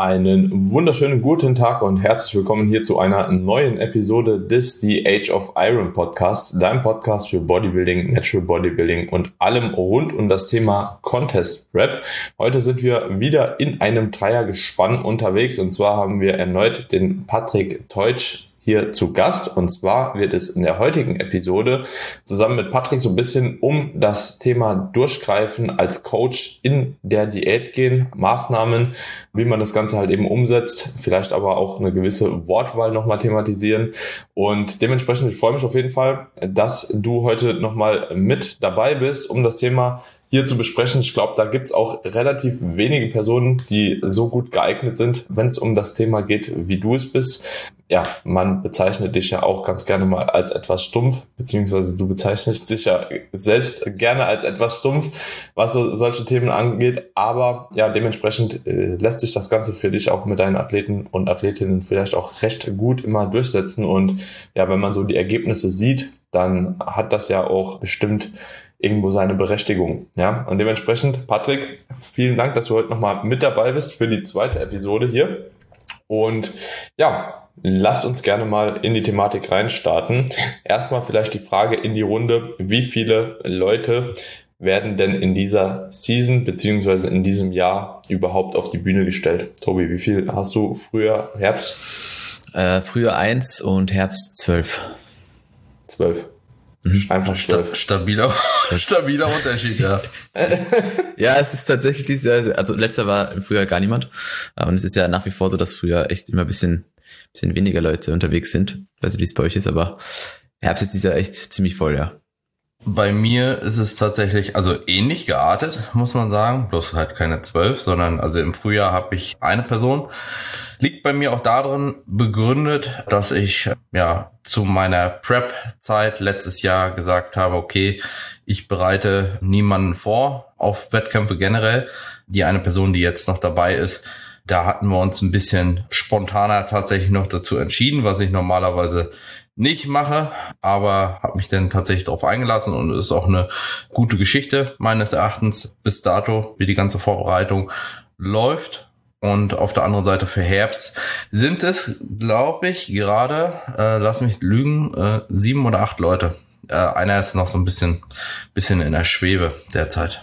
Einen wunderschönen guten Tag und herzlich willkommen hier zu einer neuen Episode des The Age of Iron Podcast, deinem Podcast für Bodybuilding, Natural Bodybuilding und allem rund um das Thema Contest Prep. Heute sind wir wieder in einem Dreiergespann unterwegs und zwar haben wir erneut den Patrick Teutsch hier zu Gast, und zwar wird es in der heutigen Episode zusammen mit Patrick so ein bisschen um das Thema Durchgreifen als Coach in der Diät gehen, Maßnahmen, wie man das Ganze halt eben umsetzt, vielleicht aber auch eine gewisse Wortwahl nochmal thematisieren, und dementsprechend, ich freue mich auf jeden Fall, dass du heute nochmal mit dabei bist, um das Thema hier zu besprechen. Ich glaube, da gibt es auch relativ wenige Personen, die so gut geeignet sind, wenn es um das Thema geht, wie du es bist. Ja, man bezeichnet dich ja auch ganz gerne mal als etwas stumpf, beziehungsweise du bezeichnest dich ja selbst gerne als etwas stumpf, was so solche Themen angeht. Aber ja, dementsprechend lässt sich das Ganze für dich auch mit deinen Athleten und Athletinnen vielleicht auch recht gut immer durchsetzen. Und ja, wenn man so die Ergebnisse sieht, dann hat das ja auch bestimmt irgendwo seine Berechtigung. Ja, und dementsprechend, Patrick, vielen Dank, dass du heute nochmal mit dabei bist für die zweite Episode hier. Und ja, lasst uns gerne mal in die Thematik reinstarten. Erstmal vielleicht die Frage in die Runde: Wie viele Leute werden denn in dieser Season beziehungsweise in diesem Jahr überhaupt auf die Bühne gestellt? Tobi, wie viel hast du früher, Herbst? Früher 1 und Herbst 12. 12. Einfach 12. Stabiler Unterschied, ja. Ja, es ist tatsächlich dieses Jahr, also letztes Jahr war im Frühjahr gar niemand. Und es ist ja nach wie vor so, dass früher echt immer ein bisschen weniger Leute unterwegs sind. Ich weiß nicht, wie es bei euch ist, aber Herbst ist dieses Jahr echt ziemlich voll, ja. Bei mir ist es tatsächlich, also ähnlich geartet, muss man sagen. Bloß halt keine 12, sondern also im Frühjahr habe ich eine Person. Liegt bei mir auch darin begründet, dass ich ja zu meiner Prep-Zeit letztes Jahr gesagt habe, okay, ich bereite niemanden vor auf Wettkämpfe generell. Die eine Person, die jetzt noch dabei ist, da hatten wir uns ein bisschen spontaner tatsächlich noch dazu entschieden, was ich normalerweise nicht mache, aber habe mich dann tatsächlich darauf eingelassen, und es ist auch eine gute Geschichte meines Erachtens bis dato, wie die ganze Vorbereitung läuft. Und auf der anderen Seite für Herbst sind es, glaube ich, gerade, lass mich lügen, 7 oder 8 Leute. Einer ist noch so ein bisschen in der Schwebe derzeit.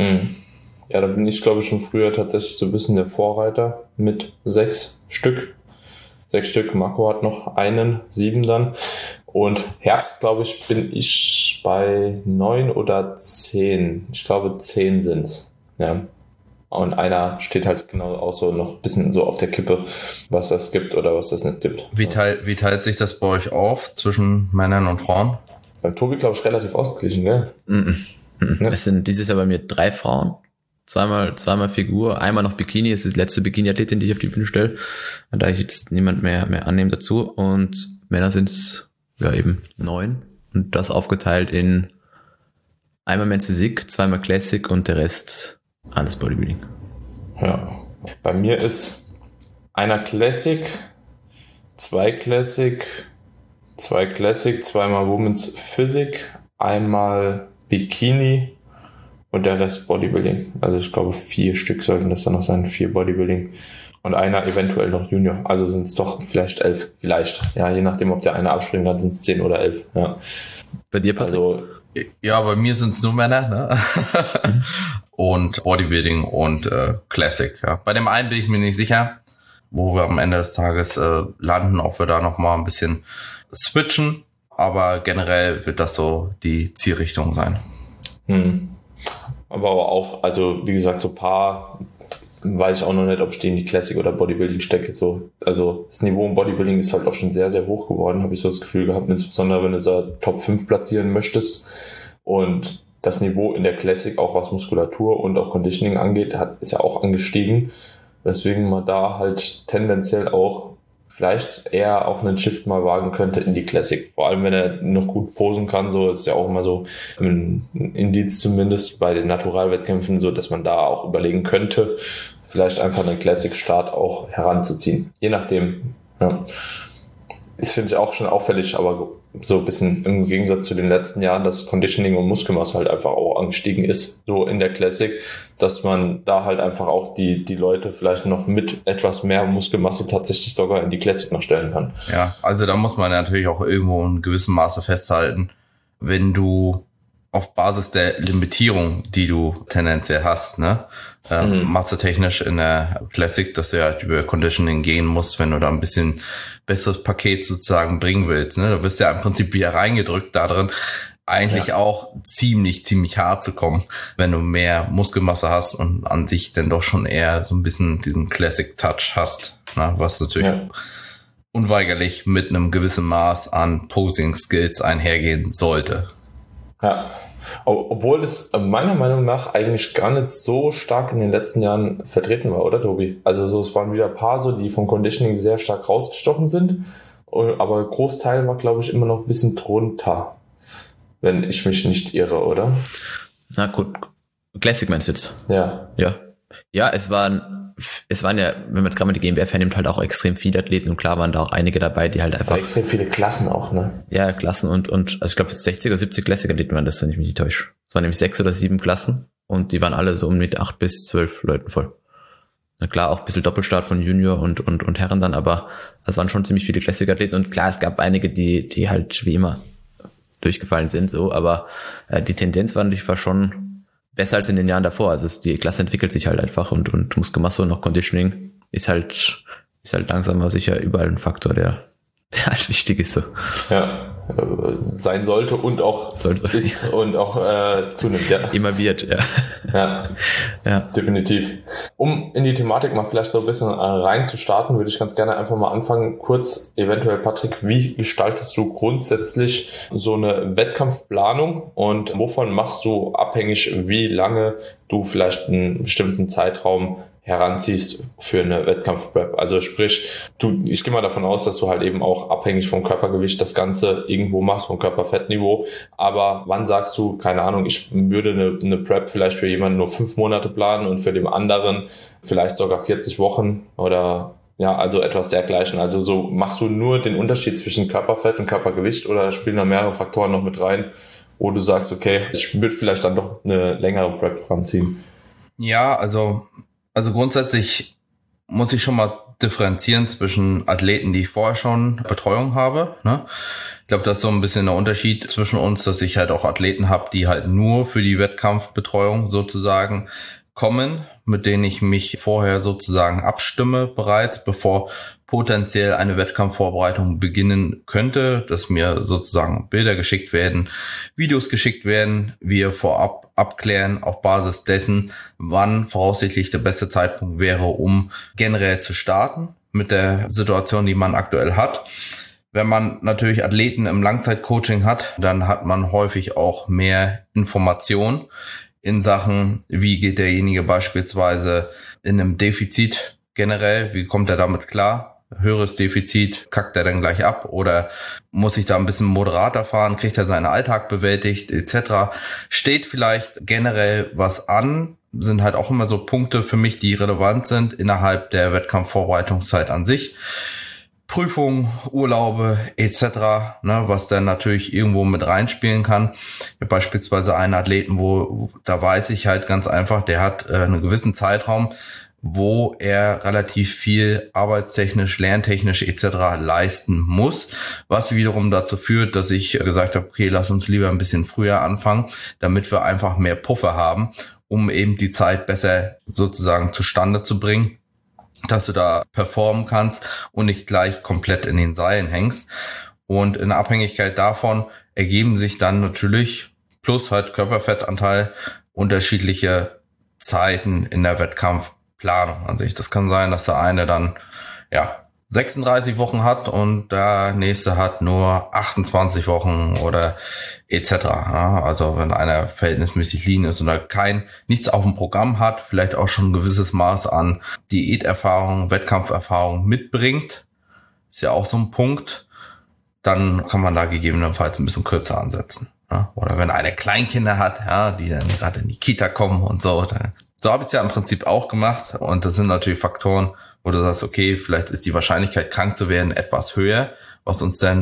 Ja, da bin ich, glaube ich, schon früher tatsächlich so ein bisschen der Vorreiter mit 6 Stück. 6 Stück, Marco hat noch 7 dann. Und Herbst, glaube ich, bin ich bei 9 oder 10. Ich glaube, 10 sind's. Ja. Und einer steht halt genau auch so noch ein bisschen so auf der Kippe, was das gibt oder was das nicht gibt. Wie teilt sich das bei euch auf zwischen Männern und Frauen? Beim Tobi, glaube ich, relativ ausgeglichen, gell? Ja. Es sind dieses Jahr bei mir 3 Frauen. Zweimal Figur, einmal noch Bikini, es ist die letzte Bikini-Athletin, die ich auf die Bühne stelle. Da ich jetzt niemand mehr annehme dazu. Und Männer sind es ja eben 9. Und das aufgeteilt in einmal Men's Physik, 2-mal Classic und der Rest alles Bodybuilding. Ja. Bei mir ist einer Classic, 2 Classic, 2 Classic, 2-mal Women's Physik, einmal Bikini und der Rest Bodybuilding. Also ich glaube 4 Stück sollten das dann noch sein, 4 Bodybuilding. Und einer eventuell noch Junior. Also sind es doch vielleicht 11. Vielleicht. Ja, je nachdem, ob der eine abspringt, dann sind es 10 oder 11. Ja. Bei dir, Patrick? Also, ja, bei mir sind es nur Männer, ne? Und Bodybuilding und Classic. Ja. Bei dem einen bin ich mir nicht sicher, wo wir am Ende des Tages landen, ob wir da nochmal ein bisschen switchen. Aber generell wird das so die Zielrichtung sein. Aber auch, also wie gesagt, so ein paar weiß ich auch noch nicht, ob ich die in die Classic oder Bodybuilding stecke. So, also das Niveau im Bodybuilding ist halt auch schon sehr, sehr hoch geworden, habe ich so das Gefühl gehabt, insbesondere wenn du so Top 5 platzieren möchtest. Und das Niveau in der Classic, auch was Muskulatur und auch Conditioning angeht, ist ja auch angestiegen, weswegen man da halt tendenziell auch vielleicht eher auch einen Shift mal wagen könnte in die Classic. Vor allem, wenn er noch gut posen kann, so ist ja auch immer so ein Indiz zumindest bei den Naturalwettkämpfen, so dass man da auch überlegen könnte, vielleicht einfach einen Classic-Start auch heranzuziehen. Je nachdem. Ja. Ist, finde ich, auch schon auffällig, aber so ein bisschen im Gegensatz zu den letzten Jahren, dass Conditioning und Muskelmasse halt einfach auch angestiegen ist, so in der Classic, dass man da halt einfach auch die Leute vielleicht noch mit etwas mehr Muskelmasse tatsächlich sogar in die Classic noch stellen kann. Ja, also da muss man natürlich auch irgendwo in gewissem Maße festhalten, wenn du auf Basis der Limitierung, die du tendenziell hast, ne, massetechnisch in der Classic, dass du ja halt über Conditioning gehen musst, wenn du da ein bisschen besseres Paket sozusagen bringen willst, ne, da wirst du ja im Prinzip wieder reingedrückt da drin, eigentlich auch ziemlich hart zu kommen, wenn du mehr Muskelmasse hast und an sich dann doch schon eher so ein bisschen diesen Classic Touch hast, ne, was natürlich unweigerlich mit einem gewissen Maß an Posing Skills einhergehen sollte. Ja, obwohl es meiner Meinung nach eigentlich gar nicht so stark in den letzten Jahren vertreten war, oder Tobi? Also so, es waren wieder ein paar so, die vom Conditioning sehr stark rausgestochen sind, aber Großteil war, glaube ich, immer noch ein bisschen drunter, wenn ich mich nicht irre, oder? Na gut, Classic meinst du jetzt? Ja. Ja, es waren ja, wenn man jetzt gerade mal die GmbF hernimmt, halt auch extrem viele Athleten und klar waren da auch einige dabei, die halt einfach... Extrem viele Klassen auch, ne? Ja, Klassen und also ich glaube 60 oder 70 Classic-Athleten waren das, wenn ich mich nicht täusche. Es waren nämlich 6 oder 7 Klassen und die waren alle so um mit 8 bis 12 Leuten voll. Na klar, auch ein bisschen Doppelstart von Junior und Herren dann, aber es waren schon ziemlich viele Classic-Athleten und klar, es gab einige, die halt wie immer durchgefallen sind, so, aber die Tendenz war schon besser als in den Jahren davor. Also die Klasse entwickelt sich halt einfach und Muskelmasse und noch Conditioning ist halt langsam aber sicher überall ein Faktor, der halt wichtig ist. So. Ja, sein sollte und auch ist und auch zunimmt. Ja. Immer wird, Ja, definitiv. Um in die Thematik mal vielleicht so ein bisschen reinzustarten, würde ich ganz gerne einfach mal anfangen. Kurz, eventuell Patrick, wie gestaltest du grundsätzlich so eine Wettkampfplanung und wovon machst du abhängig, wie lange du vielleicht einen bestimmten Zeitraum heranziehst für eine Wettkampfprep? Also sprich, ich gehe mal davon aus, dass du halt eben auch abhängig vom Körpergewicht das Ganze irgendwo machst, vom Körperfettniveau. Aber wann sagst du, keine Ahnung, ich würde eine Prep vielleicht für jemanden nur 5 Monate planen und für den anderen vielleicht sogar 40 Wochen oder ja, also etwas dergleichen. Also so machst du nur den Unterschied zwischen Körperfett und Körpergewicht oder spielen da mehrere Faktoren noch mit rein, wo du sagst, okay, ich würde vielleicht dann doch eine längere Prep ranziehen? Ja, also grundsätzlich muss ich schon mal differenzieren zwischen Athleten, die ich vorher schon Betreuung habe, ne? Ich glaube, das ist so ein bisschen der Unterschied zwischen uns, dass ich halt auch Athleten habe, die halt nur für die Wettkampfbetreuung sozusagen kommen, mit denen ich mich vorher sozusagen abstimme bereits, bevor potenziell eine Wettkampfvorbereitung beginnen könnte, dass mir sozusagen Bilder geschickt werden, Videos geschickt werden, wir vorab abklären auf Basis dessen, wann voraussichtlich der beste Zeitpunkt wäre, um generell zu starten mit der Situation, die man aktuell hat. Wenn man natürlich Athleten im Langzeitcoaching hat, dann hat man häufig auch mehr Information in Sachen, wie geht derjenige beispielsweise in einem Defizit generell, wie kommt er damit klar? Höheres Defizit, kackt er dann gleich ab oder muss ich da ein bisschen moderater fahren, kriegt er seinen Alltag bewältigt etc. Steht vielleicht generell was an, sind halt auch immer so Punkte für mich, die relevant sind innerhalb der Wettkampfvorbereitungszeit an sich. Prüfungen, Urlaube etc., ne, was dann natürlich irgendwo mit reinspielen kann. Ich habe beispielsweise einen Athleten, wo da weiß ich halt ganz einfach, der hat einen gewissen Zeitraum, wo er relativ viel arbeitstechnisch, lerntechnisch etc. leisten muss, was wiederum dazu führt, dass ich gesagt habe, okay, lass uns lieber ein bisschen früher anfangen, damit wir einfach mehr Puffer haben, um eben die Zeit besser sozusagen zustande zu bringen, dass du da performen kannst und nicht gleich komplett in den Seilen hängst. Und in Abhängigkeit davon ergeben sich dann natürlich plus halt Körperfettanteil unterschiedliche Zeiten in der Wettkampfplanung an sich. Das kann sein, dass der eine dann 36 Wochen hat und der nächste hat nur 28 Wochen oder etc. Ja, also wenn einer verhältnismäßig lean ist und da nichts auf dem Programm hat, vielleicht auch schon ein gewisses Maß an Diäterfahrung, Wettkampferfahrung mitbringt, ist ja auch so ein Punkt, dann kann man da gegebenenfalls ein bisschen kürzer ansetzen. Ja? Oder wenn einer Kleinkinder hat, die dann gerade in die Kita kommen und so. So habe ich es ja im Prinzip auch gemacht und das sind natürlich Faktoren, wo du sagst, okay, vielleicht ist die Wahrscheinlichkeit, krank zu werden, etwas höher, was uns dann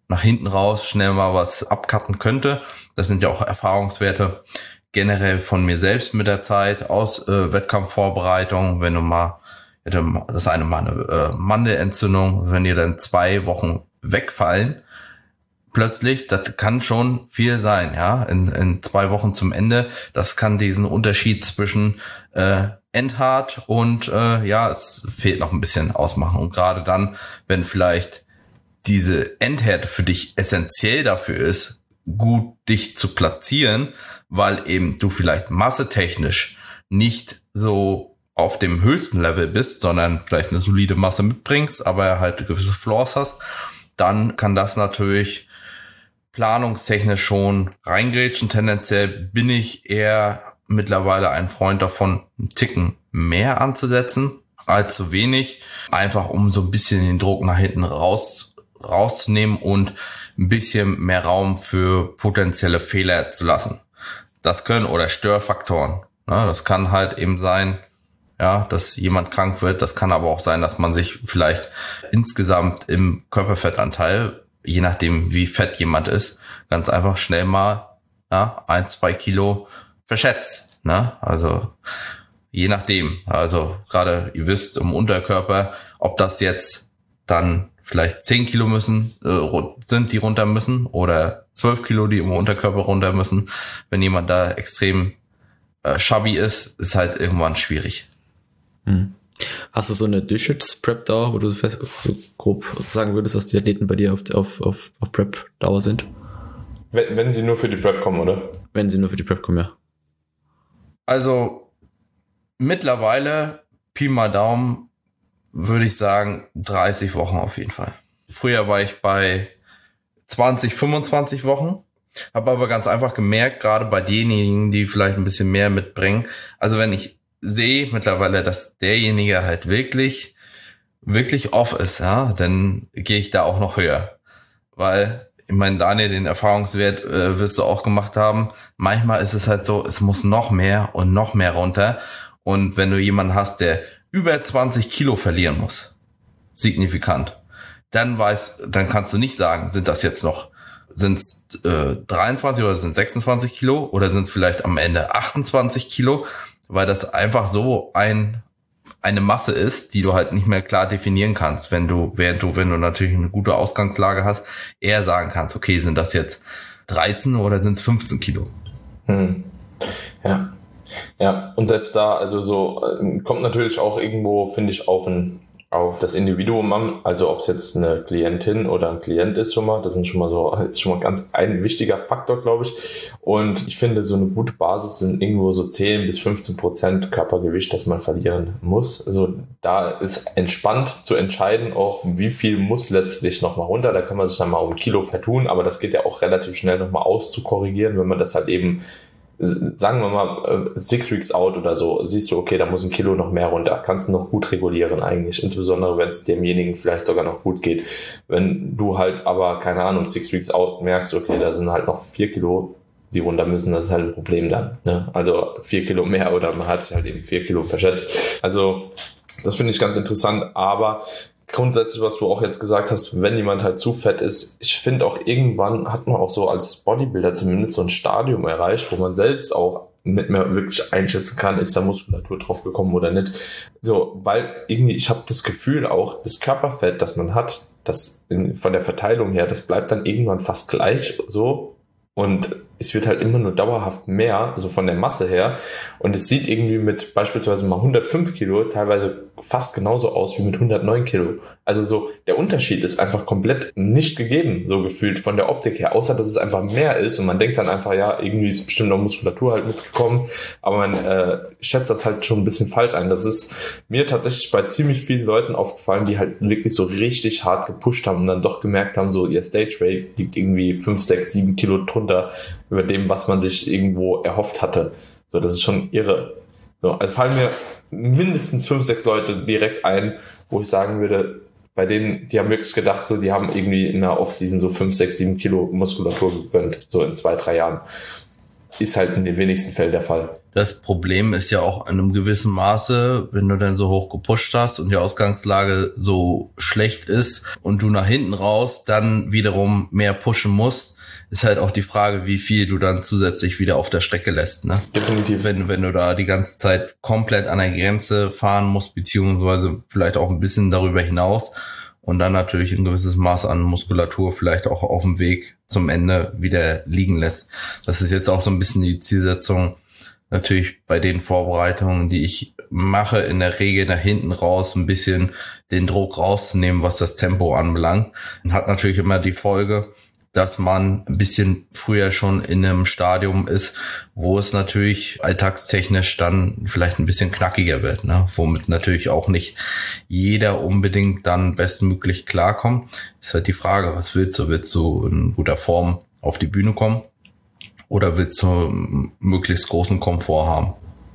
nach hinten raus schnell mal was abcutten könnte. Das sind ja auch Erfahrungswerte generell von mir selbst mit der Zeit aus Wettkampfvorbereitung. Wenn du mal, das ist eine Mandelentzündung, wenn dir dann 2 Wochen wegfallen, plötzlich, das kann schon viel sein, ja, in 2 Wochen zum Ende. Das kann diesen Unterschied zwischen endhart und es fehlt noch ein bisschen ausmachen. Und gerade dann, wenn vielleicht diese Endhärte für dich essentiell dafür ist, gut dich zu platzieren, weil eben du vielleicht massetechnisch nicht so auf dem höchsten Level bist, sondern vielleicht eine solide Masse mitbringst, aber halt gewisse Flaws hast, dann kann das natürlich planungstechnisch schon reingrätschen. Tendenziell bin ich eher mittlerweile ein Freund davon, einen Ticken mehr anzusetzen als zu wenig, einfach um so ein bisschen den Druck nach hinten rauszunehmen und ein bisschen mehr Raum für potenzielle Fehler zu lassen. Das können oder Störfaktoren. Ne? Das kann halt eben sein, ja, dass jemand krank wird. Das kann aber auch sein, dass man sich vielleicht insgesamt im Körperfettanteil, je nachdem wie fett jemand ist, ganz einfach schnell mal 1-2 Kilo verschätzt. Ne? Also je nachdem. Also gerade ihr wisst im Unterkörper, ob das jetzt dann vielleicht 10 Kilo sind, die runter müssen, oder 12 Kilo, die im Unterkörper runter müssen. Wenn jemand da extrem chubby ist halt irgendwann schwierig. Hast du so eine Durchschnitts-Prep-Dauer, wo du so grob sagen würdest, dass die Athleten bei dir auf Prep-Dauer sind? Wenn sie nur für die Prep kommen, oder? Wenn sie nur für die Prep kommen, ja. Also mittlerweile, Pi mal Daumen, würde ich sagen 30 Wochen auf jeden Fall. Früher war ich bei 20, 25 Wochen, habe aber ganz einfach gemerkt, gerade bei denjenigen, die vielleicht ein bisschen mehr mitbringen, also wenn ich sehe mittlerweile, dass derjenige halt wirklich, wirklich off ist, ja, dann gehe ich da auch noch höher. Weil, ich meine, Daniel, den Erfahrungswert wirst du auch gemacht haben, manchmal ist es halt so, es muss noch mehr und noch mehr runter. Und wenn du jemanden hast, der über 20 Kilo verlieren muss, signifikant, dann kannst du nicht sagen, sind das jetzt noch, sind es 23 oder sind 26 Kilo oder sind es vielleicht am Ende 28 Kilo, weil das einfach so eine Masse ist, die du halt nicht mehr klar definieren kannst, wenn du natürlich eine gute Ausgangslage hast, eher sagen kannst, okay, sind das jetzt 13 oder sind es 15 Kilo? Ja, und selbst da, also so, kommt natürlich auch irgendwo, finde ich, auf das Individuum an, also ob es jetzt eine Klientin oder ein Klient ist schon mal, das ist schon mal ganz ein wichtiger Faktor, glaube ich. Und ich finde, so eine gute Basis sind irgendwo so 10-15% Körpergewicht, das man verlieren muss. Also da ist entspannt zu entscheiden, auch wie viel muss letztlich nochmal runter. Da kann man sich dann mal um ein Kilo vertun, aber das geht ja auch relativ schnell nochmal auszukorrigieren, wenn man das halt eben, sagen wir mal 6 Weeks out oder so, siehst du, okay, da muss ein Kilo noch mehr runter. Kannst du noch gut regulieren eigentlich, insbesondere wenn es demjenigen vielleicht sogar noch gut geht. Wenn du halt aber, keine Ahnung, 6 Weeks out merkst, okay, da sind halt noch 4 Kilo, die runter müssen, das ist halt ein Problem dann. Ne? Also 4 Kilo mehr oder man hat sich halt eben 4 Kilo verschätzt. Also das finde ich ganz interessant, aber grundsätzlich, was du auch jetzt gesagt hast, wenn jemand halt zu fett ist, ich finde auch irgendwann hat man auch so als Bodybuilder zumindest so ein Stadium erreicht, wo man selbst auch nicht mehr wirklich einschätzen kann, ist da Muskulatur drauf gekommen oder nicht. So, weil irgendwie, ich habe das Gefühl auch, das Körperfett, das man hat, das von der Verteilung her, das bleibt dann irgendwann fast gleich so und es wird halt immer nur dauerhaft mehr, so von der Masse her. Und es sieht irgendwie mit beispielsweise mal 105 Kilo teilweise fast genauso aus wie mit 109 Kilo. Also so, der Unterschied ist einfach komplett nicht gegeben, so gefühlt von der Optik her. Außer, dass es einfach mehr ist und man denkt dann einfach, ja, irgendwie ist bestimmt noch Muskulatur halt mitgekommen. Aber man schätzt das halt schon ein bisschen falsch ein. Das ist mir tatsächlich bei ziemlich vielen Leuten aufgefallen, die halt wirklich so richtig hart gepusht haben und dann doch gemerkt haben, so ihr Stage Weight liegt irgendwie 5, 6, 7 Kilo drunter über dem, was man sich irgendwo erhofft hatte. So, das ist schon irre. So, also fallen mir mindestens 5, 6 Leute direkt ein, wo ich sagen würde, bei denen, die haben wirklich gedacht, so, die haben irgendwie in der Offseason so 5, 6, 7 Kilo Muskulatur gegönnt, so in 2, 3 Jahren. ist halt in den wenigsten Fällen der Fall. Das Problem ist ja auch in einem gewissen Maße, wenn du dann so hoch gepusht hast und die Ausgangslage so schlecht ist und du nach hinten raus dann wiederum mehr pushen musst, ist halt auch die Frage, wie viel du dann zusätzlich wieder auf der Strecke lässt, ne? Definitiv. Wenn du da die ganze Zeit komplett an der Grenze fahren musst, beziehungsweise vielleicht auch ein bisschen darüber hinaus und dann natürlich ein gewisses Maß an Muskulatur vielleicht auch auf dem Weg zum Ende wieder liegen lässt. Das ist jetzt auch so ein bisschen die Zielsetzung, natürlich bei den Vorbereitungen, die ich mache, in der Regel nach hinten raus ein bisschen den Druck rauszunehmen, was das Tempo anbelangt. Und hat natürlich immer die Folge, dass man ein bisschen früher schon in einem Stadium ist, wo es natürlich alltagstechnisch dann vielleicht ein bisschen knackiger wird, ne? Womit natürlich auch nicht jeder unbedingt dann bestmöglich klarkommt. Ist halt die Frage, was willst du? Willst du in guter Form auf die Bühne kommen oder willst du möglichst großen Komfort haben?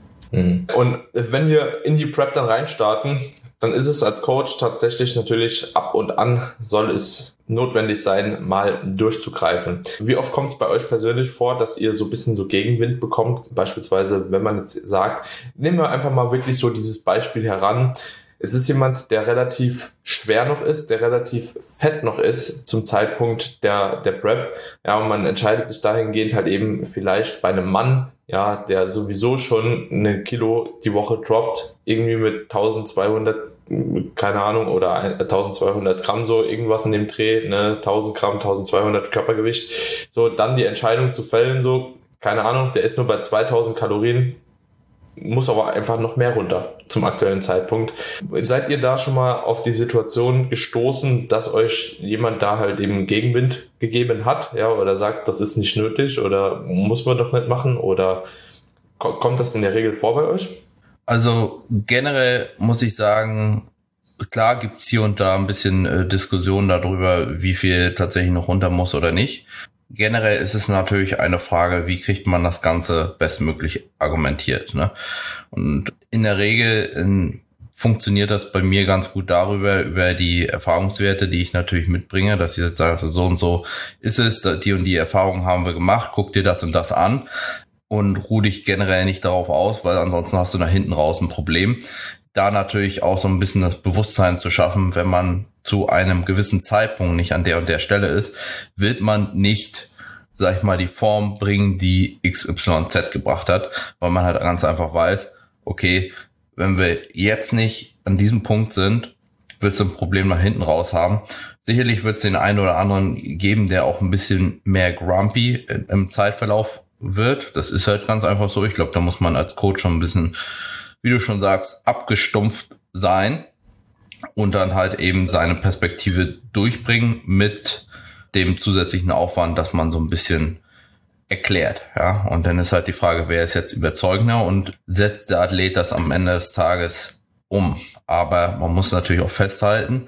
Und wenn wir in die Prep dann reinstarten, dann ist es als Coach tatsächlich natürlich ab und an soll es notwendig sein, mal durchzugreifen. Wie oft kommt es bei euch persönlich vor, dass ihr so ein bisschen so Gegenwind bekommt? Beispielsweise, wenn man jetzt sagt, nehmen wir einfach mal wirklich so dieses Beispiel heran. Es ist jemand, der relativ schwer noch ist, der relativ fett noch ist zum Zeitpunkt der Prep. Ja, und man entscheidet sich dahingehend halt eben vielleicht bei einem Mann, ja, der sowieso schon 1 Kilo die Woche droppt, irgendwie mit 1200, keine Ahnung, oder 1200 Gramm, so irgendwas in dem Dreh, ne, 1000 Gramm, 1200 Körpergewicht. So, dann die Entscheidung zu fällen, so, keine Ahnung, der ist nur bei 2000 Kalorien, muss aber einfach noch mehr runter zum aktuellen Zeitpunkt. Seid ihr da schon mal auf die Situation gestoßen, dass euch jemand da halt eben Gegenwind gegeben hat, ja, oder sagt, das ist nicht nötig oder muss man doch nicht machen, oder kommt das in der Regel vor bei euch? Also generell muss ich sagen, klar gibt's hier und da ein bisschen Diskussion darüber, wie viel tatsächlich noch runter muss oder nicht. Generell ist es natürlich eine Frage, wie kriegt man das Ganze bestmöglich argumentiert, ne? Und in der Regel funktioniert das bei mir ganz gut darüber, über die Erfahrungswerte, die ich natürlich mitbringe, dass ich jetzt sage, so und so ist es, die und die Erfahrungen haben wir gemacht, guck dir das und das an und ruh dich generell nicht darauf aus, weil ansonsten hast du nach hinten raus ein Problem. Da natürlich auch so ein bisschen das Bewusstsein zu schaffen, wenn man zu einem gewissen Zeitpunkt nicht an der und der Stelle ist, wird man nicht, sag ich mal, die Form bringen, die XYZ gebracht hat, weil man halt ganz einfach weiß, okay, wenn wir jetzt nicht an diesem Punkt sind, wirst du ein Problem nach hinten raus haben. Sicherlich wird es den einen oder anderen geben, der auch ein bisschen mehr grumpy im Zeitverlauf wird. Das ist halt ganz einfach so. Ich glaube, da muss man als Coach schon ein bisschen, wie du schon sagst, abgestumpft sein und dann halt eben seine Perspektive durchbringen mit dem zusätzlichen Aufwand, dass man so ein bisschen erklärt, ja. Und dann ist halt die Frage, wer ist jetzt überzeugender und setzt der Athlet das am Ende des Tages um? Aber man muss natürlich auch festhalten,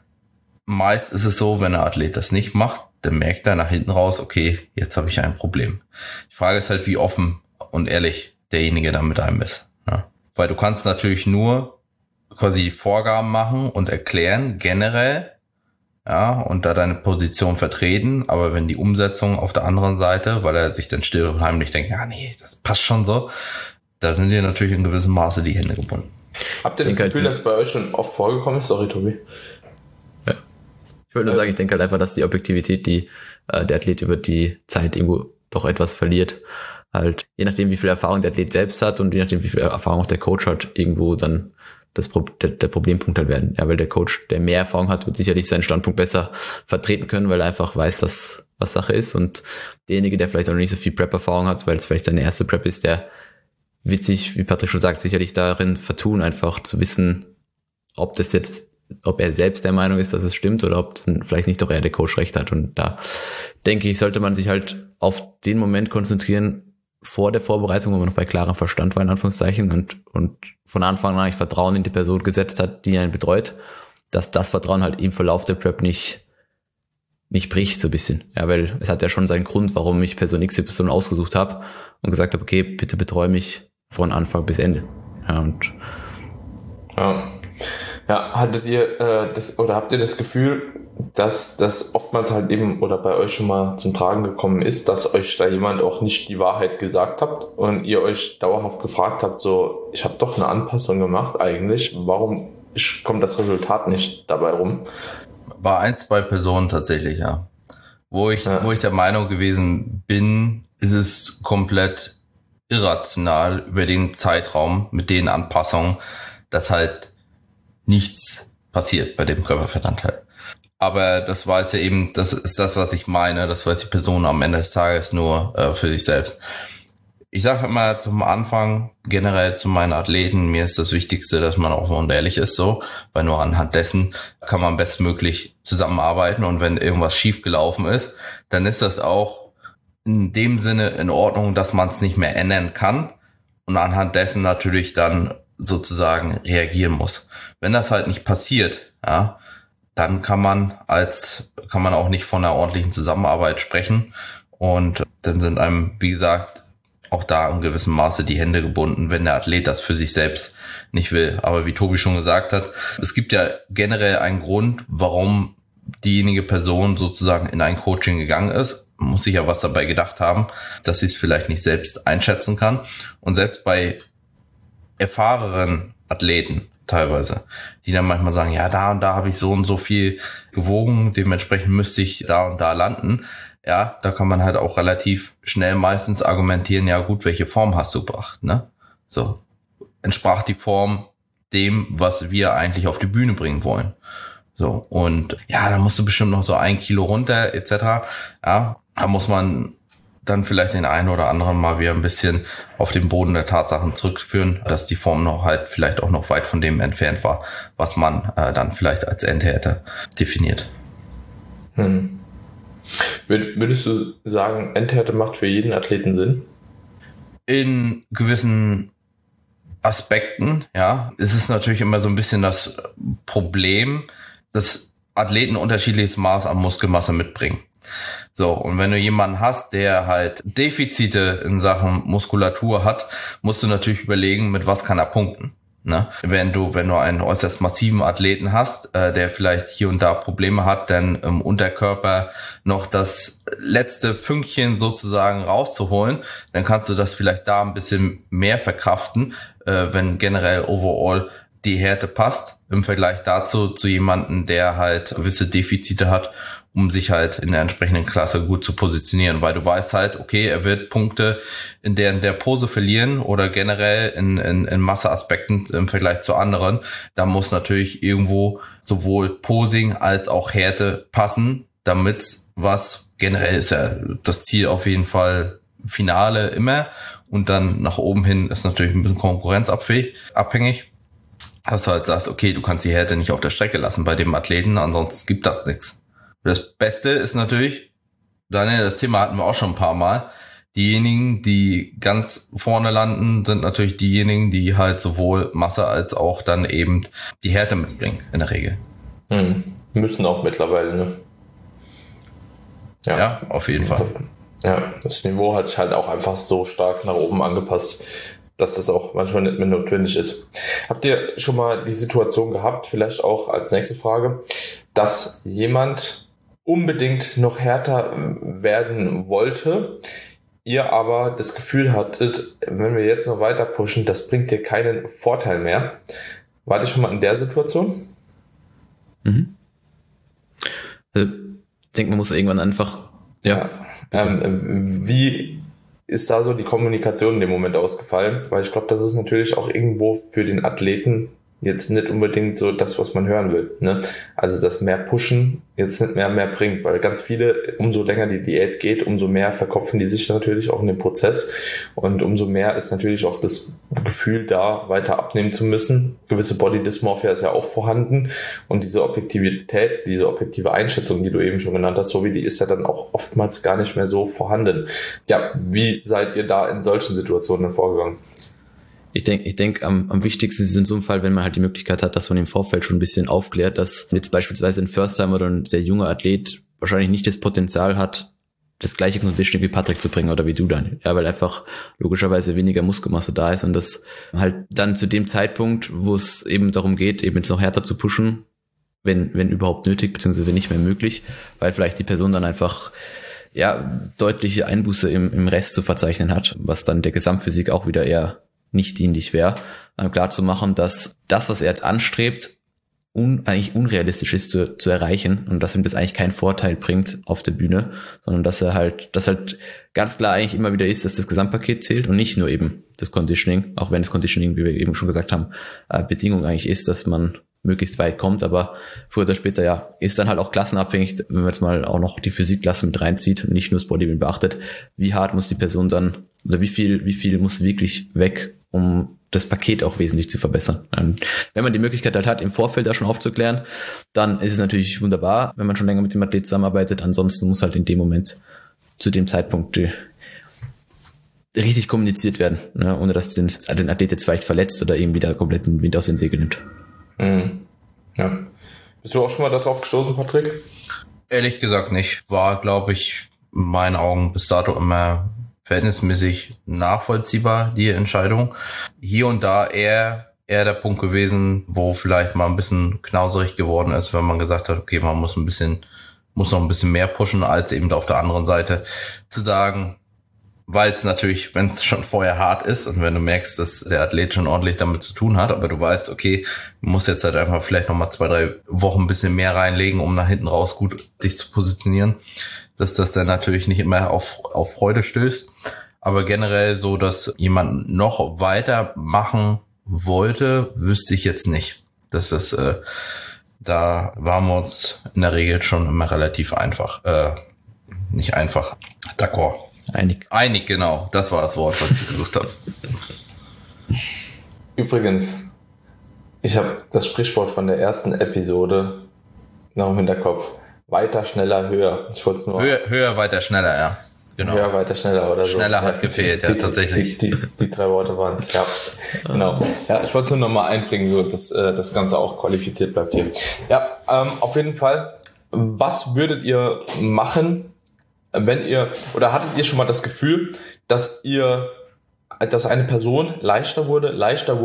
meist ist es so, wenn der Athlet das nicht macht, dann merkt er nach hinten raus, okay, jetzt habe ich ein Problem. Die Frage ist halt, wie offen und ehrlich derjenige da mit einem ist, ja. Weil du kannst natürlich nur quasi Vorgaben machen und erklären, generell, ja, und da deine Position vertreten, aber wenn die Umsetzung auf der anderen Seite, weil er sich dann still und heimlich denkt, ja, nee, das passt schon so, da sind dir natürlich in gewissem Maße die Hände gebunden. Habt ihr das Gefühl, dass es bei euch schon oft vorgekommen ist? Sorry, Tobi. Ja. Ich wollte nur sagen, ich denke halt einfach, dass die Objektivität, die der Athlet über die Zeit irgendwo doch etwas verliert, halt, je nachdem, wie viel Erfahrung der Athlet selbst hat und je nachdem, wie viel Erfahrung auch der Coach hat, irgendwo dann der Problempunkt halt werden. Ja, weil der Coach, der mehr Erfahrung hat, wird sicherlich seinen Standpunkt besser vertreten können, weil er einfach weiß, was Sache ist. Und derjenige, der vielleicht auch noch nicht so viel Prep-Erfahrung hat, weil es vielleicht seine erste Prep ist, der wird sich, wie Patrick schon sagt, sicherlich darin vertun, einfach zu wissen, ob er selbst der Meinung ist, dass es stimmt oder ob dann vielleicht nicht doch eher der Coach recht hat. Und da denke ich, sollte man sich halt auf den Moment konzentrieren, vor der Vorbereitung, wo man noch bei klarem Verstand war, in Anführungszeichen, und von Anfang an eigentlich Vertrauen in die Person gesetzt hat, die einen betreut, dass das Vertrauen halt im Verlauf der Prep nicht bricht, so ein bisschen. Ja, weil es hat ja schon seinen Grund, warum ich Person XY ausgesucht habe und gesagt habe, okay, bitte betreue mich von Anfang bis Ende. Ja, und ja. Ja, hattet ihr habt ihr das Gefühl, dass das oftmals halt eben oder bei euch schon mal zum Tragen gekommen ist, dass euch da jemand auch nicht die Wahrheit gesagt habt und ihr euch dauerhaft gefragt habt, so, ich habe doch eine Anpassung gemacht eigentlich, warum kommt das Resultat nicht dabei rum? Bei 1-2 Personen tatsächlich, ja. Wo ich der Meinung gewesen bin, ist es komplett irrational über den Zeitraum mit den Anpassungen, dass halt nichts passiert bei dem Körperfettanteil. Aber das weiß ja eben, das ist das, was ich meine, das weiß die Person am Ende des Tages nur für sich selbst. Ich sage immer zum Anfang generell zu meinen Athleten, mir ist das Wichtigste, dass man auch und ehrlich ist, so, weil nur anhand dessen kann man bestmöglich zusammenarbeiten und wenn irgendwas schief gelaufen ist, dann ist das auch in dem Sinne in Ordnung, dass man es nicht mehr ändern kann und anhand dessen natürlich dann sozusagen reagieren muss. Wenn das halt nicht passiert, ja, dann kann man auch nicht von einer ordentlichen Zusammenarbeit sprechen und dann sind einem, wie gesagt, auch da in gewissem Maße die Hände gebunden, wenn der Athlet das für sich selbst nicht will. Aber wie Tobi schon gesagt hat, es gibt ja generell einen Grund, warum diejenige Person sozusagen in ein Coaching gegangen ist. Man muss sich ja was dabei gedacht haben, dass sie es vielleicht nicht selbst einschätzen kann. Und selbst bei erfahrenen Athleten teilweise, die dann manchmal sagen, ja, da und da habe ich so und so viel gewogen, dementsprechend müsste ich da und da landen. Ja, da kann man halt auch relativ schnell meistens argumentieren, ja gut, welche Form hast du gebracht, ne? So, entsprach die Form dem, was wir eigentlich auf die Bühne bringen wollen. So, und ja, da musst du bestimmt noch so 1 Kilo runter, etc. Ja, da muss man dann vielleicht den einen oder anderen mal wieder ein bisschen auf den Boden der Tatsachen zurückführen, dass die Form noch halt vielleicht auch noch weit von dem entfernt war, was man dann vielleicht als Endhärte definiert. Würdest du sagen, Endhärte macht für jeden Athleten Sinn? In gewissen Aspekten, ja. Es ist natürlich immer so ein bisschen das Problem, dass Athleten unterschiedliches Maß an Muskelmasse mitbringen. So, und wenn du jemanden hast, der halt Defizite in Sachen Muskulatur hat, musst du natürlich überlegen, mit was kann er punkten. Ne? Wenn du einen äußerst massiven Athleten hast, der vielleicht hier und da Probleme hat, dann im Unterkörper noch das letzte Fünkchen sozusagen rauszuholen, dann kannst du das vielleicht da ein bisschen mehr verkraften, wenn generell overall die Härte passt, im Vergleich dazu zu jemanden, der halt gewisse Defizite hat, um sich halt in der entsprechenden Klasse gut zu positionieren, weil du weißt halt, okay, er wird Punkte in der Pose verlieren oder generell in Masseaspekten im Vergleich zu anderen. Da muss natürlich irgendwo sowohl Posing als auch Härte passen, damit was generell ist ja das Ziel auf jeden Fall Finale immer und dann nach oben hin ist natürlich ein bisschen konkurrenzabhängig. Dass du halt sagst, okay, du kannst die Härte nicht auf der Strecke lassen bei dem Athleten, ansonsten gibt das nichts. Das Beste ist natürlich, Daniel, das Thema hatten wir auch schon ein paar Mal, diejenigen, die ganz vorne landen, sind natürlich diejenigen, die halt sowohl Masse als auch dann eben die Härte mitbringen, in der Regel. Müssen auch mittlerweile, ne? Ja, auf jeden Fall. Ja, das Niveau hat sich halt auch einfach so stark nach oben angepasst, dass das auch manchmal nicht mehr notwendig ist. Habt ihr schon mal die Situation gehabt, vielleicht auch als nächste Frage, dass jemand unbedingt noch härter werden wollte, ihr aber das Gefühl hattet, wenn wir jetzt noch weiter pushen, das bringt dir keinen Vorteil mehr? Wart ihr schon mal in der Situation? Also, ich denke, man muss irgendwann einfach, wie ist da so die Kommunikation in dem Moment ausgefallen? Weil ich glaube, das ist natürlich auch irgendwo für den Athleten jetzt nicht unbedingt so das, was man hören will. Ne? Also das mehr Pushen jetzt nicht mehr bringt, weil ganz viele, umso länger die Diät geht, umso mehr verkopfen die sich natürlich auch in den Prozess und umso mehr ist natürlich auch das Gefühl da, weiter abnehmen zu müssen. Gewisse Body Dysmorphia ist ja auch vorhanden und diese Objektivität, diese objektive Einschätzung, die du eben schon genannt hast, so wie die ist ja dann auch oftmals gar nicht mehr so vorhanden. Ja, wie seid ihr da in solchen Situationen dann vorgegangen? Ich denke, am wichtigsten ist in so einem Fall, wenn man halt die Möglichkeit hat, dass man im Vorfeld schon ein bisschen aufklärt, dass jetzt beispielsweise ein First-Timer oder ein sehr junger Athlet wahrscheinlich nicht das Potenzial hat, das gleiche Conditioning wie Patrick zu bringen oder wie du dann. Ja, weil einfach logischerweise weniger Muskelmasse da ist und das halt dann zu dem Zeitpunkt, wo es eben darum geht, eben jetzt noch härter zu pushen, wenn überhaupt nötig, beziehungsweise wenn nicht mehr möglich, weil vielleicht die Person dann einfach deutliche Einbuße im Rest zu verzeichnen hat, was dann der Gesamtphysik auch wieder eher nicht dienlich wäre, klar zu machen, dass das, was er jetzt anstrebt, eigentlich unrealistisch ist zu erreichen und dass ihm das eigentlich keinen Vorteil bringt auf der Bühne, sondern dass halt ganz klar eigentlich immer wieder ist, dass das Gesamtpaket zählt und nicht nur eben das Conditioning, auch wenn das Conditioning, wie wir eben schon gesagt haben, Bedingung eigentlich ist, dass man möglichst weit kommt, aber früher oder später ist dann halt auch klassenabhängig, wenn man jetzt mal auch noch die Physikklasse mit reinzieht und nicht nur das Bodybuilding beachtet, wie hart muss die Person dann oder wie viel muss wirklich weg, um das Paket auch wesentlich zu verbessern. Und wenn man die Möglichkeit halt hat, im Vorfeld da schon aufzuklären, dann ist es natürlich wunderbar, wenn man schon länger mit dem Athlet zusammenarbeitet. Ansonsten muss halt in dem Moment zu dem Zeitpunkt richtig kommuniziert werden, ne? Ohne dass den Athlet jetzt vielleicht verletzt oder eben wieder komplett den Wind aus den Segeln nimmt. Mhm. Ja. Bist du auch schon mal darauf gestoßen, Patrick? Ehrlich gesagt nicht. War, glaube ich, in meinen Augen bis dato immer verhältnismäßig nachvollziehbar, die Entscheidung. Hier und da eher der Punkt gewesen, wo vielleicht mal ein bisschen knauserig geworden ist, wenn man gesagt hat, okay, man muss noch ein bisschen mehr pushen, als eben auf der anderen Seite zu sagen, weil es natürlich, wenn es schon vorher hart ist und wenn du merkst, dass der Athlet schon ordentlich damit zu tun hat, aber du weißt, okay, du musst jetzt halt einfach vielleicht nochmal 2-3 Wochen ein bisschen mehr reinlegen, um nach hinten raus gut dich zu positionieren, dass das dann natürlich nicht immer auf Freude stößt. Aber generell so, dass jemand noch weiter machen wollte, wüsste ich jetzt nicht. Das ist, da waren wir uns in der Regel schon immer relativ einfach. Nicht einfach. D'accord. Einig, genau. Das war das Wort, was ich gesucht habe. Übrigens, ich habe das Sprichwort von der ersten Episode noch im Hinterkopf. Weiter, schneller, höher. Ich wollte es nur. Höher, weiter, schneller, ja. Genau. Höher, weiter, schneller oder so. Schneller hat gefehlt, ja, tatsächlich. Die 3 Worte waren es, ja. Genau. Ja, ich wollte es nur nochmal einbringen, so dass das Ganze auch qualifiziert bleibt hier. Ja, auf jeden Fall. Was würdet ihr machen, wenn ihr, oder hattet ihr schon mal das Gefühl, dass eine Person leichter wurde,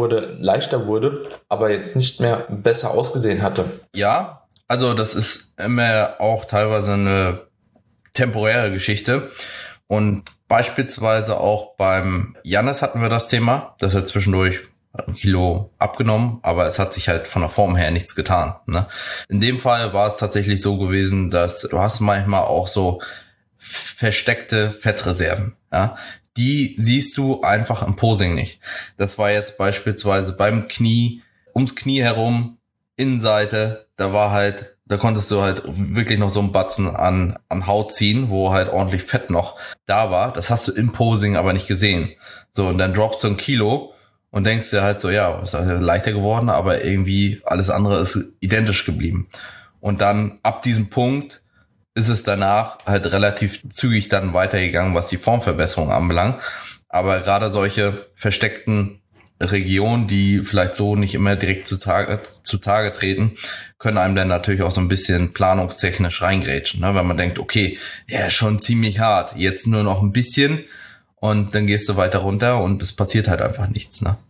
aber jetzt nicht mehr besser ausgesehen hatte? Ja, also das ist immer auch teilweise eine temporäre Geschichte und beispielsweise auch beim Jannis hatten wir das Thema, dass er zwischendurch 1 Kilo abgenommen, aber es hat sich halt von der Form her nichts getan, ne? In dem Fall war es tatsächlich so gewesen, dass du hast manchmal auch so versteckte Fettreserven, ja, die siehst du einfach im Posing nicht. Das war jetzt beispielsweise beim Knie, ums Knie herum, Innenseite, da konntest du halt wirklich noch so einen Batzen an Haut ziehen, wo halt ordentlich Fett noch da war. Das hast du im Posing aber nicht gesehen. So, und dann droppst du 1 Kilo und denkst dir halt so, ja, ist halt leichter geworden, aber irgendwie alles andere ist identisch geblieben. Und dann ab diesem Punkt ist es danach halt relativ zügig dann weitergegangen, was die Formverbesserung anbelangt. Aber gerade solche versteckten Regionen, die vielleicht so nicht immer direkt zutage treten, können einem dann natürlich auch so ein bisschen planungstechnisch reingrätschen, ne? Wenn man denkt, okay, ja, schon ziemlich hart, jetzt nur noch ein bisschen und dann gehst du weiter runter und es passiert halt einfach nichts, ne?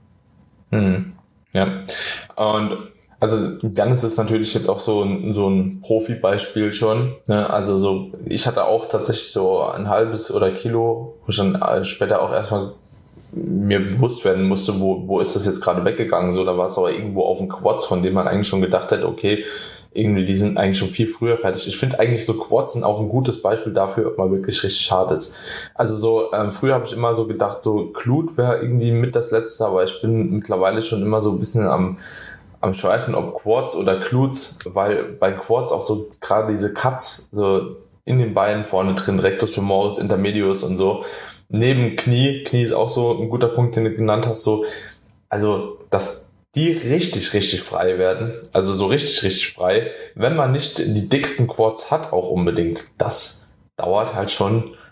Ja, und also Jannis ist natürlich jetzt auch so ein Profi-Beispiel schon, ne? Also so, ich hatte auch tatsächlich so 1,5 oder Kilo, wo ich dann später auch erstmal mir bewusst werden musste, wo ist das jetzt gerade weggegangen, so, da war es aber irgendwo auf dem Quads, von dem man eigentlich schon gedacht hätte, okay, irgendwie, die sind eigentlich schon viel früher fertig. Ich finde eigentlich so Quads sind auch ein gutes Beispiel dafür, ob man wirklich richtig hart ist. Also so, früher habe ich immer so gedacht, so Glute wäre irgendwie mit das Letzte, aber ich bin mittlerweile schon immer so ein bisschen am Schweifen, ob Quads oder Glutes, weil bei Quads auch so gerade diese Cuts so in den Beinen vorne drin, Rectus femoris, Intermedius und so, neben Knie ist auch so ein guter Punkt, den du genannt hast, so, also, dass die richtig frei werden, also so richtig frei, wenn man nicht die dicksten Quads hat auch unbedingt, das dauert halt schon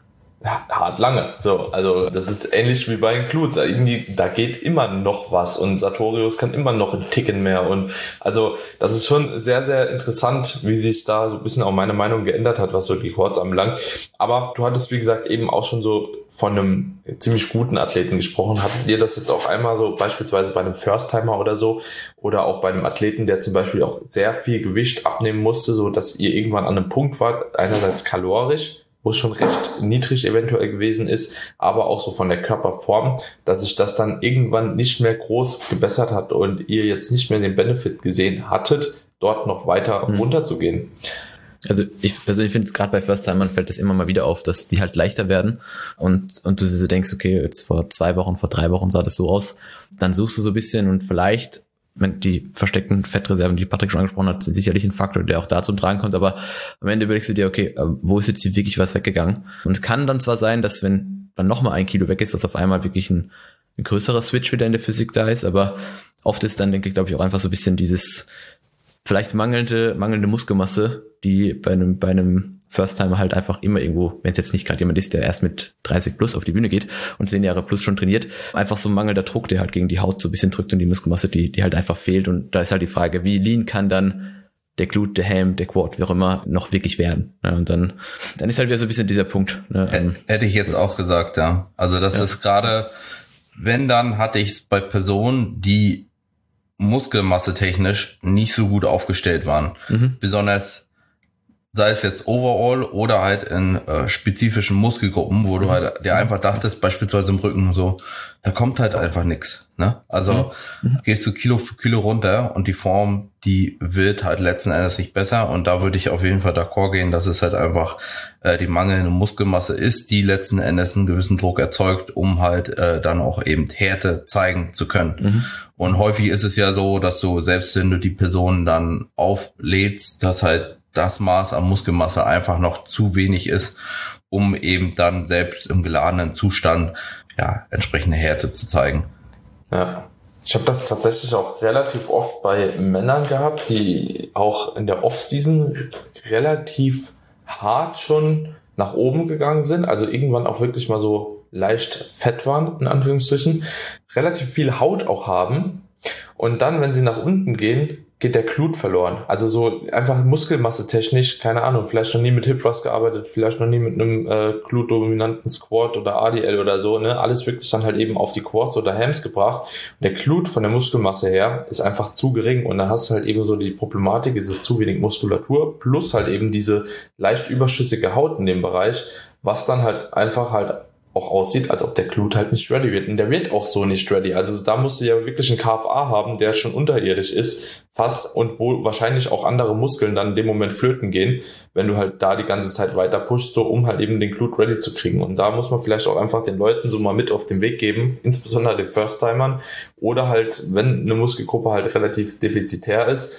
hart lange. So, also das ist ähnlich wie bei den Glutes. Irgendwie, da geht immer noch was und Sartorius kann immer noch einen Ticken mehr. Und also das ist schon sehr, sehr interessant, wie sich da so ein bisschen auch meine Meinung geändert hat, was so die Quads anbelangt. Aber du hattest, wie gesagt, eben auch schon so von einem ziemlich guten Athleten gesprochen. Hattet ihr das jetzt auch einmal so beispielsweise bei einem First-Timer oder so oder auch bei einem Athleten, der zum Beispiel auch sehr viel Gewicht abnehmen musste, so dass ihr irgendwann an einem Punkt wart, einerseits kalorisch, wo es schon recht niedrig eventuell gewesen ist, aber auch so von der Körperform, dass sich das dann irgendwann nicht mehr groß gebessert hat und ihr jetzt nicht mehr den Benefit gesehen hattet, dort noch weiter runterzugehen? Also ich persönlich finde, gerade bei First-Timern fällt das immer mal wieder auf, dass die halt leichter werden und du so denkst, okay, jetzt vor 2 Wochen, vor 3 Wochen sah das so aus, dann suchst du so ein bisschen und vielleicht die versteckten Fettreserven, die Patrick schon angesprochen hat, sind sicherlich ein Faktor, der auch da zum Tragen kommt, aber am Ende überlegst du dir, okay, wo ist jetzt hier wirklich was weggegangen? Und es kann dann zwar sein, dass wenn dann nochmal 1 Kilo weg ist, dass auf einmal wirklich ein größerer Switch wieder in der Physik da ist, aber oft ist dann, denke ich, glaube ich, auch einfach so ein bisschen dieses vielleicht mangelnde Muskelmasse, die bei einem First-Timer halt einfach immer irgendwo, wenn es jetzt nicht gerade jemand ist, der erst mit 30 plus auf die Bühne geht und 10 Jahre plus schon trainiert, einfach so ein mangelnder Druck, der halt gegen die Haut so ein bisschen drückt und die Muskelmasse, die halt einfach fehlt. Und da ist halt die Frage, wie lean kann dann der Glute, der Ham, der Quad, wie auch immer, noch wirklich werden. Ja, und dann ist halt wieder so ein bisschen dieser Punkt. Hätte ich jetzt auch gesagt, ja. Also das ist gerade, wenn dann hatte ich es bei Personen, die Muskelmasse technisch nicht so gut aufgestellt waren. Besonders sei es jetzt overall oder halt in spezifischen Muskelgruppen, wo du halt dir einfach dachtest, beispielsweise im Rücken so, da kommt halt einfach nichts. Ne? Also gehst du Kilo für Kilo runter und die Form, die wird halt letzten Endes nicht besser und da würde ich auf jeden Fall d'accord gehen, dass es halt einfach die mangelnde Muskelmasse ist, die letzten Endes einen gewissen Druck erzeugt, um halt dann auch eben Härte zeigen zu können. Und häufig ist es ja so, dass du, selbst wenn du die Person dann auflädst, dass halt das Maß an Muskelmasse einfach noch zu wenig ist, um eben dann selbst im geladenen Zustand entsprechende Härte zu zeigen. Ja, ich habe das tatsächlich auch relativ oft bei Männern gehabt, die auch in der Off-Season relativ hart schon nach oben gegangen sind, also irgendwann auch wirklich mal so leicht fett waren, in Anführungsstrichen, relativ viel Haut auch haben und dann, wenn sie nach unten gehen, geht der Glute verloren. Also so einfach Muskelmasse technisch, keine Ahnung, vielleicht noch nie mit Hip Thrust gearbeitet, vielleicht noch nie mit einem Glute-dominanten Squat oder ADL oder so, ne? Alles wirklich dann halt eben auf die Quads oder Hams gebracht. Und der Glute von der Muskelmasse her ist einfach zu gering und dann hast du halt eben so die Problematik, es ist zu wenig Muskulatur plus halt eben diese leicht überschüssige Haut in dem Bereich, was dann halt einfach halt auch aussieht, als ob der Glute halt nicht ready wird. Und der wird auch so nicht ready. Also da musst du ja wirklich einen KFA haben, der schon unterirdisch ist, fast, und wo wahrscheinlich auch andere Muskeln dann in dem Moment flöten gehen, wenn du halt da die ganze Zeit weiter pushst, so um halt eben den Glute ready zu kriegen. Und da muss man vielleicht auch einfach den Leuten so mal mit auf den Weg geben, insbesondere den First-Timern, oder halt, wenn eine Muskelgruppe halt relativ defizitär ist,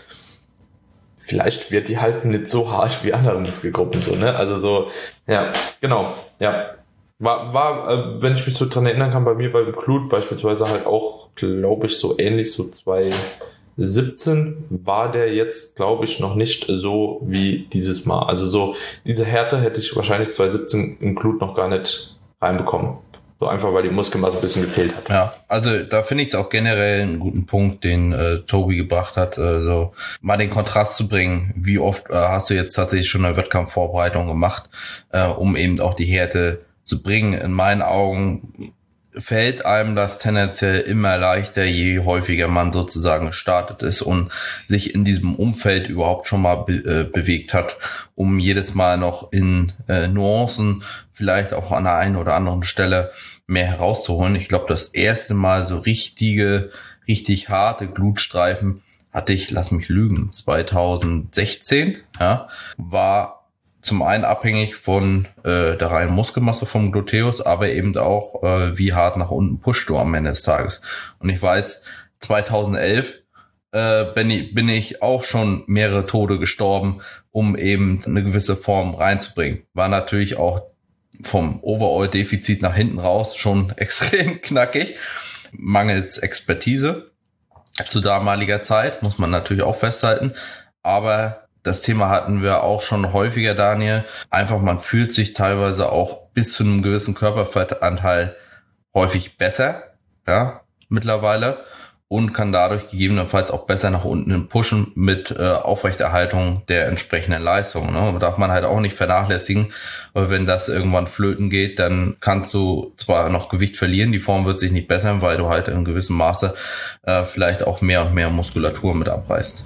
vielleicht wird die halt nicht so hart wie andere Muskelgruppen, so, ne? Also so, ja, genau, ja. War, wenn ich mich so dran erinnern kann, bei mir beim Glute beispielsweise halt auch, glaube ich, so ähnlich, so 2017 war der jetzt, glaube ich, noch nicht so wie dieses Mal. Also so diese Härte hätte ich wahrscheinlich 2017 im Glute noch gar nicht reinbekommen. So einfach, weil die Muskelmasse ein bisschen gefehlt hat. Ja, also da finde ich es auch generell einen guten Punkt, den Tobi gebracht hat, so mal den Kontrast zu bringen. Wie oft hast du jetzt tatsächlich schon eine Wettkampfvorbereitung gemacht, um eben auch die Härte zu bringen? In meinen Augen fällt einem das tendenziell immer leichter, je häufiger man sozusagen gestartet ist und sich in diesem Umfeld überhaupt schon mal bewegt hat, um jedes Mal noch in Nuancen, vielleicht auch an der einen oder anderen Stelle mehr herauszuholen. Ich glaube, das erste Mal so richtig harte Glutstreifen hatte ich, lass mich lügen, 2016, ja, war zum einen abhängig von der reinen Muskelmasse vom Gluteus, aber eben auch, wie hart nach unten pushst du am Ende des Tages. Und ich weiß, 2011 bin ich auch schon mehrere Tode gestorben, um eben eine gewisse Form reinzubringen. War natürlich auch vom Overall-Defizit nach hinten raus schon extrem knackig, mangels Expertise zu damaliger Zeit, muss man natürlich auch festhalten. Aber das Thema hatten wir auch schon häufiger, Daniel. Einfach, man fühlt sich teilweise auch bis zu einem gewissen Körperfettanteil häufig besser, ja, mittlerweile, und kann dadurch gegebenenfalls auch besser nach unten pushen mit Aufrechterhaltung der entsprechenden Leistung. Ne? Darf man halt auch nicht vernachlässigen, weil wenn das irgendwann flöten geht, dann kannst du zwar noch Gewicht verlieren, die Form wird sich nicht bessern, weil du halt in gewissem Maße vielleicht auch mehr und mehr Muskulatur mit abreißt.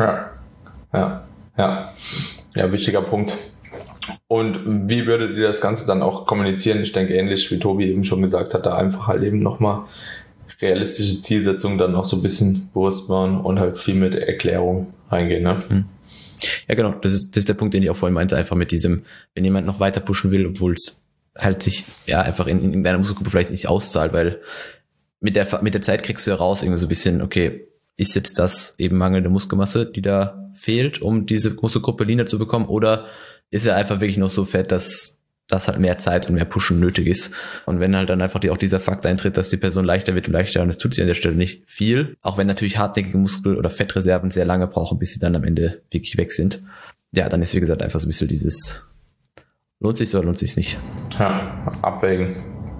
Ja, wichtiger Punkt. Und wie würdet ihr das Ganze dann auch kommunizieren? Ich denke, ähnlich wie Tobi eben schon gesagt hat, da einfach halt eben nochmal realistische Zielsetzungen dann auch so ein bisschen bewusst machen und halt viel mit Erklärung reingehen. Ne? Ja, genau. Das ist der Punkt, den ich auch vorhin meinte, einfach mit diesem, wenn jemand noch weiter pushen will, obwohl es halt sich ja einfach in deiner Muskelgruppe vielleicht nicht auszahlt, weil mit der Zeit kriegst du ja raus irgendwie so ein bisschen, okay, ist jetzt das eben mangelnde Muskelmasse, die da fehlt, um diese Muskelgruppe leaner zu bekommen, oder ist er einfach wirklich noch so fett, dass das halt mehr Zeit und mehr Pushen nötig ist. Und wenn halt dann einfach auch dieser Fakt eintritt, dass die Person leichter wird und leichter, und es tut sie an der Stelle nicht viel, auch wenn natürlich hartnäckige Muskel- oder Fettreserven sehr lange brauchen, bis sie dann am Ende wirklich weg sind. Ja, dann ist wie gesagt einfach so ein bisschen dieses, lohnt sich's oder lohnt sich's nicht? Ja, abwägen.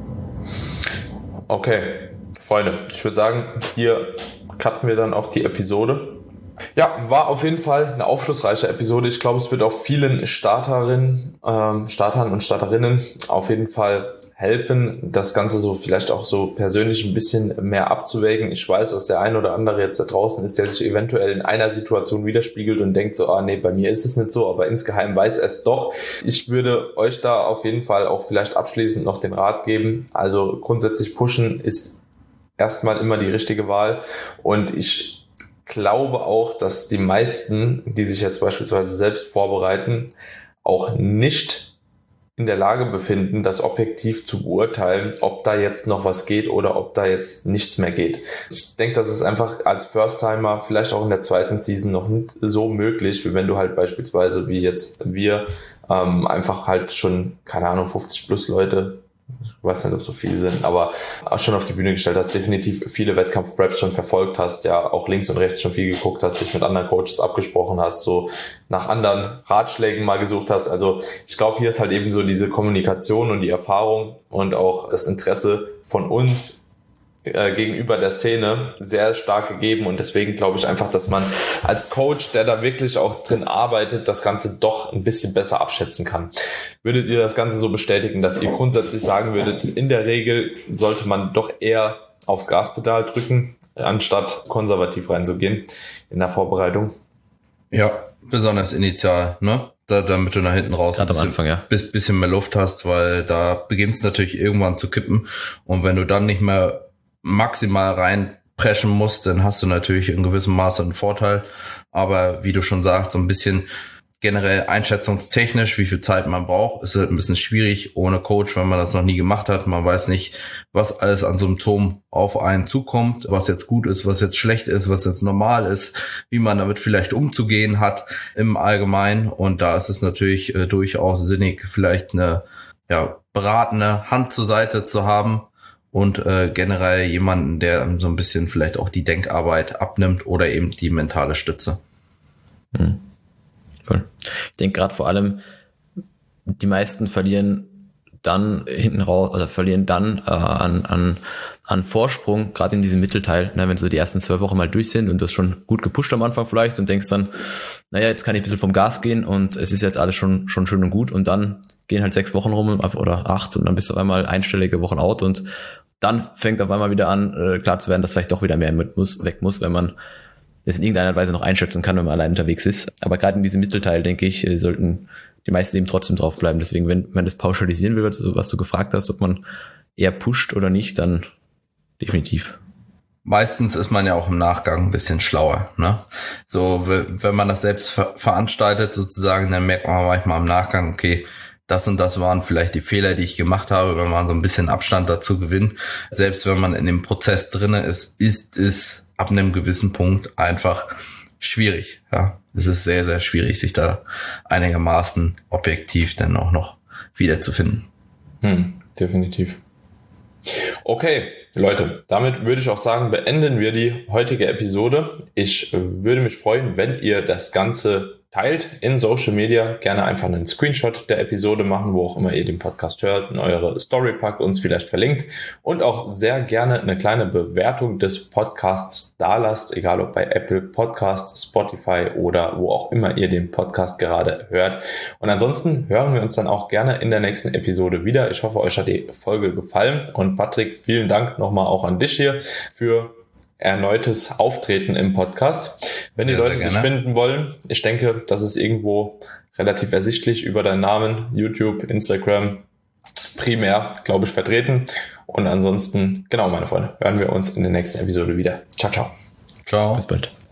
Okay, Freunde, ich würde sagen, hier cutten wir dann auch die Episode. Ja, war auf jeden Fall eine aufschlussreiche Episode. Ich glaube, es wird auch vielen Startern und Starterinnen auf jeden Fall helfen, das Ganze so vielleicht auch so persönlich ein bisschen mehr abzuwägen. Ich weiß, dass der ein oder andere jetzt da draußen ist, der sich eventuell in einer Situation widerspiegelt und denkt so, nee, bei mir ist es nicht so, aber insgeheim weiß er es doch. Ich würde euch da auf jeden Fall auch vielleicht abschließend noch den Rat geben. Also grundsätzlich pushen ist erstmal immer die richtige Wahl, und ich glaube auch, dass die meisten, die sich jetzt beispielsweise selbst vorbereiten, auch nicht in der Lage befinden, das objektiv zu beurteilen, ob da jetzt noch was geht oder ob da jetzt nichts mehr geht. Ich denke, das ist einfach als First-Timer vielleicht auch in der zweiten Season noch nicht so möglich, wie wenn du halt beispielsweise wie jetzt wir einfach halt schon, keine Ahnung, 50 plus Leute, ich weiß nicht, ob so viele sind, aber auch schon auf die Bühne gestellt hast, definitiv viele Wettkampf-Preps schon verfolgt hast, ja, auch links und rechts schon viel geguckt hast, dich mit anderen Coaches abgesprochen hast, so nach anderen Ratschlägen mal gesucht hast. Also ich glaube, hier ist halt eben so diese Kommunikation und die Erfahrung und auch das Interesse von uns gegenüber der Szene sehr stark gegeben, und deswegen glaube ich einfach, dass man als Coach, der da wirklich auch drin arbeitet, das Ganze doch ein bisschen besser abschätzen kann. Würdet ihr das Ganze so bestätigen, dass ihr grundsätzlich sagen würdet, in der Regel sollte man doch eher aufs Gaspedal drücken, anstatt konservativ reinzugehen in der Vorbereitung? Ja, besonders initial, ne? Damit du nach hinten raus bisschen mehr Luft hast, weil da beginnt es natürlich irgendwann zu kippen, und wenn du dann nicht mehr maximal reinpreschen musst, dann hast du natürlich in gewissem Maße einen Vorteil. Aber wie du schon sagst, so ein bisschen generell einschätzungstechnisch, wie viel Zeit man braucht, ist halt ein bisschen schwierig ohne Coach, wenn man das noch nie gemacht hat. Man weiß nicht, was alles an Symptomen auf einen zukommt, was jetzt gut ist, was jetzt schlecht ist, was jetzt normal ist, wie man damit vielleicht umzugehen hat im Allgemeinen. Und da ist es natürlich durchaus sinnig, vielleicht eine beratende Hand zur Seite zu haben, und generell jemanden, der so ein bisschen vielleicht auch die Denkarbeit abnimmt oder eben die mentale Stütze. Voll. Ich denke gerade vor allem, die meisten verlieren dann hinten raus, oder verlieren dann an Vorsprung, gerade in diesem Mittelteil, ne, wenn so die ersten 12 Wochen mal durch sind und du hast schon gut gepusht am Anfang vielleicht und denkst dann, naja, jetzt kann ich ein bisschen vom Gas gehen und es ist jetzt alles schon schön und gut, und dann gehen halt 6 Wochen rum oder 8 und dann bist du auf einmal einstellige Wochen out, und dann fängt auf einmal wieder an, klar zu werden, dass vielleicht doch wieder mehr weg muss, wenn man es in irgendeiner Weise noch einschätzen kann, wenn man allein unterwegs ist. Aber gerade in diesem Mittelteil, denke ich, sollten die meisten eben trotzdem drauf bleiben. Deswegen, wenn man das pauschalisieren will, was du gefragt hast, ob man eher pusht oder nicht, dann definitiv. Meistens ist man ja auch im Nachgang ein bisschen schlauer, ne? So, wenn man das selbst veranstaltet sozusagen, dann merkt man manchmal im Nachgang, okay, das und das waren vielleicht die Fehler, die ich gemacht habe, wenn man so ein bisschen Abstand dazu gewinnt. Selbst wenn man in dem Prozess drinne ist es ab einem gewissen Punkt einfach schwierig. Ja, es ist sehr, sehr schwierig, sich da einigermaßen objektiv dann auch noch wiederzufinden. Definitiv. Okay, Leute, damit würde ich auch sagen, beenden wir die heutige Episode. Ich würde mich freuen, wenn ihr das Ganze teilt in Social Media, gerne einfach einen Screenshot der Episode machen, wo auch immer ihr den Podcast hört, in eure Story packt, uns vielleicht verlinkt und auch sehr gerne eine kleine Bewertung des Podcasts dalasst, egal ob bei Apple Podcast, Spotify oder wo auch immer ihr den Podcast gerade hört. Und ansonsten hören wir uns dann auch gerne in der nächsten Episode wieder. Ich hoffe, euch hat die Folge gefallen und Patrick, vielen Dank nochmal auch an dich hier für erneutes Auftreten im Podcast. Wenn die Leute dich finden wollen, ich denke, das ist irgendwo relativ ersichtlich über deinen Namen, YouTube, Instagram, primär, glaube ich, vertreten. Und ansonsten, genau, meine Freunde, hören wir uns in der nächsten Episode wieder. Ciao, ciao. Ciao. Bis bald.